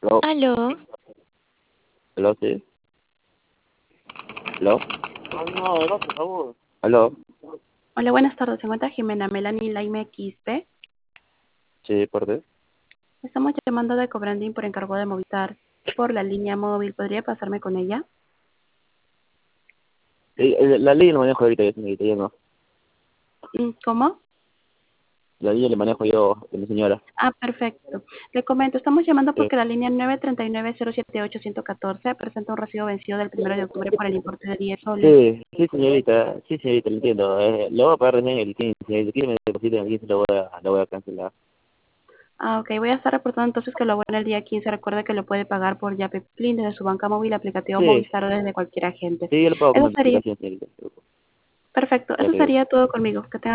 Aló, Aló, aló, sí, aló, aló, hola, buenas tardes. Se encuentra Jimena Melanie Laime Quispe. sí, parte. Estamos llamando de Cobrandín por encargo de Movistar por la línea móvil. ¿Podría pasarme con ella? La ley la manejo ahorita, yo, señorita, yo no. ¿Cómo? La ley la manejo yo, de mi señora. Ah, perfecto. Le comento, estamos llamando Sí, porque la línea 939-078-114 presenta un recibo vencido del 1 de octubre por el importe de 10 soles. sí, señorita, lo entiendo. Lo voy a pagar recién el 15, señorita. Si quiere me depositen el 15, lo voy a cancelar. Ah, ok. Voy a estar reportando entonces que lo hago en el día 15. Recuerde que lo puede pagar por Yape Clean desde su banca móvil, aplicativo Sí, Movistar o desde cualquier agente. sí, yo lo pago con Eso mi sería aplicación, señorita. perfecto. Ya Eso que sería todo conmigo. Que tenga